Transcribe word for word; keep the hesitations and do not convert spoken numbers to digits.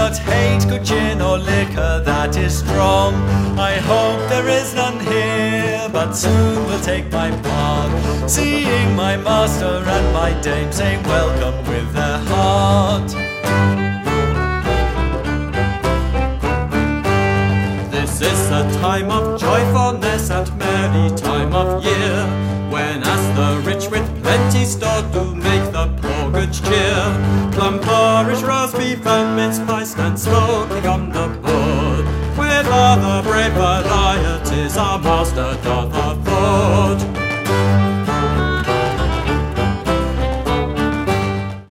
but hate good gin or liquor that is strong. I hope there is none here, but soon will take my part, seeing my master and my dame saying welcome with their heart. This is a time of joyfulness and merry time of year, when as the rich with plenty store do make the poor good cheer. Plum porridge, roast beef and mince pie stand smoking on the board, with other brave varieties our master doth afford.